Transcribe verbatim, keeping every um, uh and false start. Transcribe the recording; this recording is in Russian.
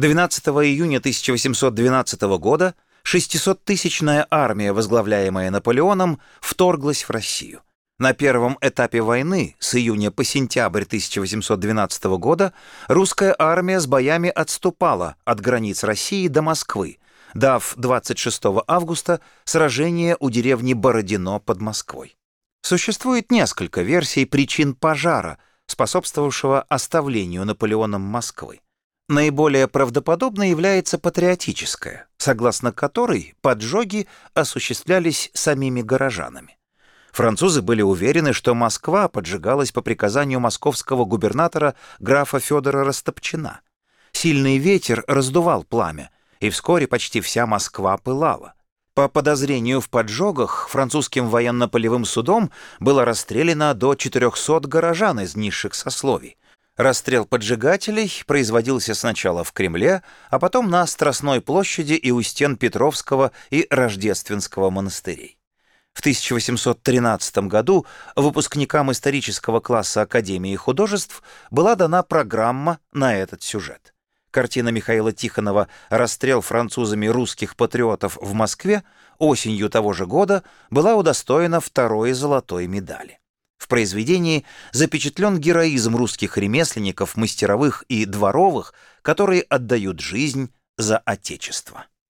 двенадцатого июня тысяча восемьсот двенадцатого года шестисоттысячная армия, возглавляемая Наполеоном, вторглась в Россию. На первом этапе войны с июня по сентябрь тысяча восемьсот двенадцатого года русская армия с боями отступала от границ России до Москвы, дав двадцать шестого августа сражение у деревни Бородино под Москвой. Существует несколько версий причин пожара, способствовавшего оставлению Наполеоном Москвы. Наиболее правдоподобной является патриотическая, согласно которой поджоги осуществлялись самими горожанами. Французы были уверены, что Москва поджигалась по приказанию московского губернатора графа Федора Растопчина. Сильный ветер раздувал пламя, и вскоре почти вся Москва пылала. По подозрению в поджогах французским военно-полевым судом было расстреляно до четырехсот горожан из низших сословий. Расстрел поджигателей производился сначала в Кремле, а потом на Страстной площади и у стен Петровского и Рождественского монастырей. В тысяча восемьсот тринадцатом году выпускникам исторического класса Академии художеств была дана программа на этот сюжет. Картина Михаила Тихонова «Расстрел французами русских патриотов в Москве» осенью того же года была удостоена второй золотой медали. В произведении запечатлен героизм русских ремесленников, мастеровых и дворовых, которые отдают жизнь за Отечество.